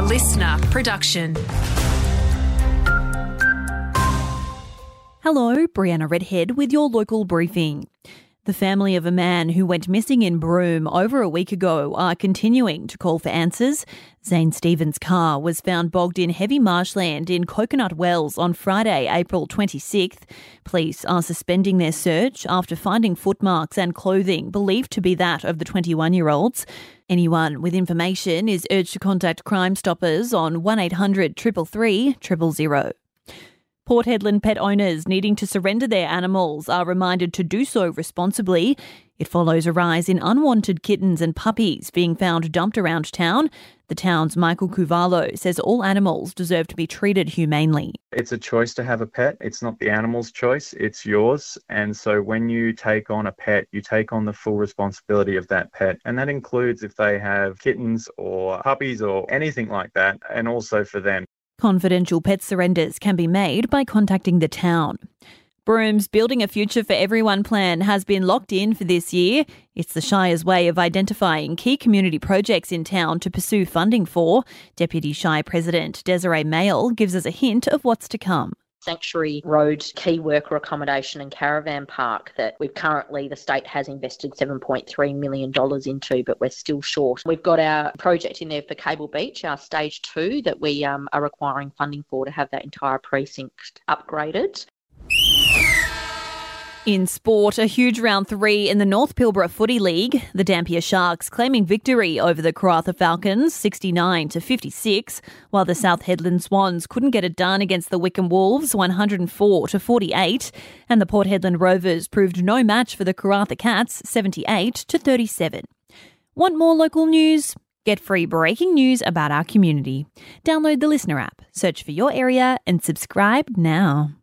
listener production. Hello, Brianna Redhead with your local briefing. The family of a man who went missing in Broome over a week ago are continuing to call for answers. Zane Stevens' car was found bogged in heavy marshland in Coconut Wells on Friday, April 26th. Police are suspending their search after finding footmarks and clothing believed to be that of the 21-year-olds. Anyone with information is urged to contact Crime Stoppers on 1800 333 000. Port Hedland pet owners needing to surrender their animals are reminded to do so responsibly. It follows a rise in unwanted kittens and puppies being found dumped around town. The town's Michael Cuvallo says all animals deserve to be treated humanely. It's a choice to have a pet. It's not the animal's choice, it's yours. And so when you take on a pet, you take on the full responsibility of that pet. And that includes if they have kittens or puppies or anything like that, and also for them. Confidential pet surrenders can be made by contacting the town. Broome's Building a Future for Everyone plan has been locked in for this year. It's the Shire's way of identifying key community projects in town to pursue funding for. Deputy Shire President Desiree Mayall gives us a hint of what's to come. Sanctuary Road key worker accommodation and caravan park that the state has invested $7.3 million into, but we're still short. We've got our project in there for Cable Beach, our stage 2, that we are requiring funding for to have that entire precinct upgraded. In sport, a huge round 3 in the North Pilbara Footy League. The Dampier Sharks claiming victory over the Karratha Falcons, 69-56, while the South Hedland Swans couldn't get it done against the Wickham Wolves, 104-48, and the Port Hedland Rovers proved no match for the Karratha Cats, 78-37. Want more local news? Get free breaking news about our community. Download the Listener app, search for your area and subscribe now.